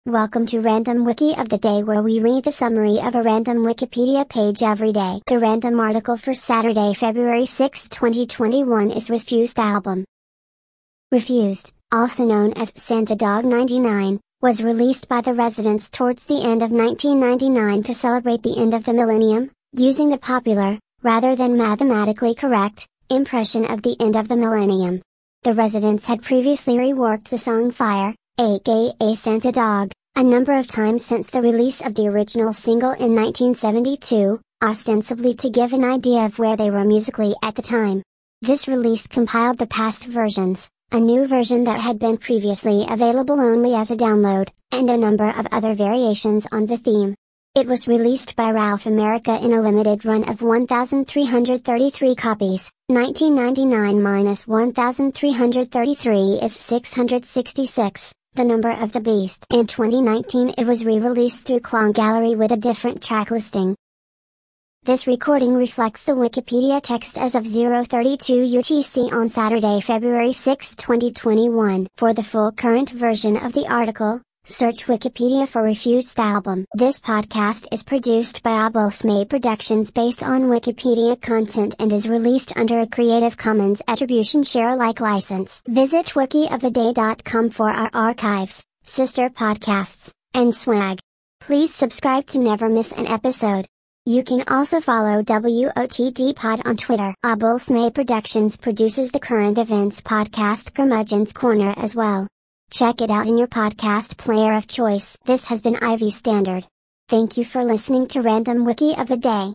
Welcome to Random Wiki of the Day, where we read the summary of a random Wikipedia page every day. The random article for Saturday, February 6, 2021 is Refused album. Refused, also known as Santa Dog 99, was released by the Residents towards the end of 1999 to celebrate the end of the millennium, using the popular, rather than mathematically correct, impression of the end of the millennium. The Residents had previously reworked the song Fire, aka Santa Dog, a number of times since the release of the original single in 1972, ostensibly to give an idea of where they were musically at the time. This release compiled the past versions, a new version that had been previously available only as a download, and a number of other variations on the theme. It was released by Ralph America in a limited run of 1,333 copies. 1999 minus 1,333 is 666. The Number of the Beast. In 2019 it was re-released through Clone Gallery with a different track listing. This recording reflects the Wikipedia text as of 0:32 UTC on Saturday, February 6, 2021. For the full current version of the article, search Wikipedia for Refused album. This podcast is produced by Abulsmay Productions based on Wikipedia content and is released under a Creative Commons Attribution Share Alike license. Visit wikioftheday.com for our archives, sister podcasts, and swag. Please subscribe to never miss an episode. You can also follow WOTD Pod on Twitter. Abulsmay Productions produces the current events podcast Curmudgeon's Corner as well. Check it out in your podcast player of choice. This has been Ivy Standard. Thank you for listening to Random Wiki of the Day.